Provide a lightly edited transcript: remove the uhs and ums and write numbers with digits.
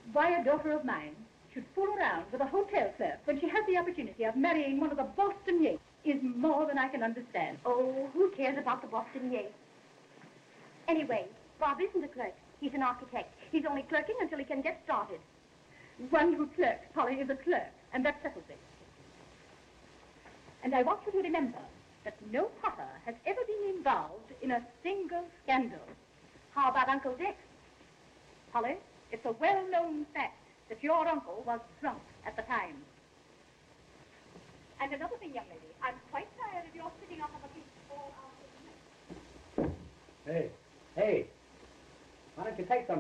Why a daughter of mine should fool around with a hotel clerk when she has the opportunity of marrying one of the Boston Yeats is more than I can understand. Oh, who cares about the Boston Yeats? Anyway, Bob isn't a clerk. He's an architect. He's only clerking until he can get started. One who clerks, Polly, is a clerk, and that settles it. And I want you to remember that no Potter has ever been involved in a single scandal. How about Uncle Dick? Polly, it's a well-known fact that your uncle was drunk at the time. And another thing, young lady, I'm quite tired of your sitting up on the beach all afternoon. Hey, why don't you take some